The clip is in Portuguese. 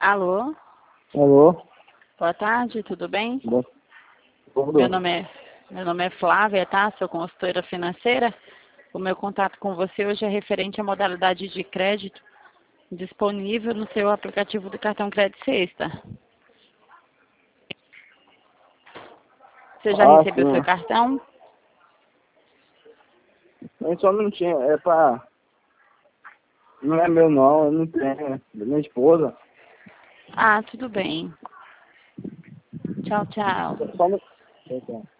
Alô? Alô? Boa tarde, tudo bem? Tudo. Meu nome é Flávia, tá? Sou consultora financeira. O meu contato com você hoje é referente à modalidade de crédito disponível no seu aplicativo do cartão Crédito Sexta. Você já recebeu seu Sim. cartão? Só um minutinho, Não é meu não, eu não tenho, é da minha esposa. Ah, tudo bem. Tchau, tchau. Só um minutinho.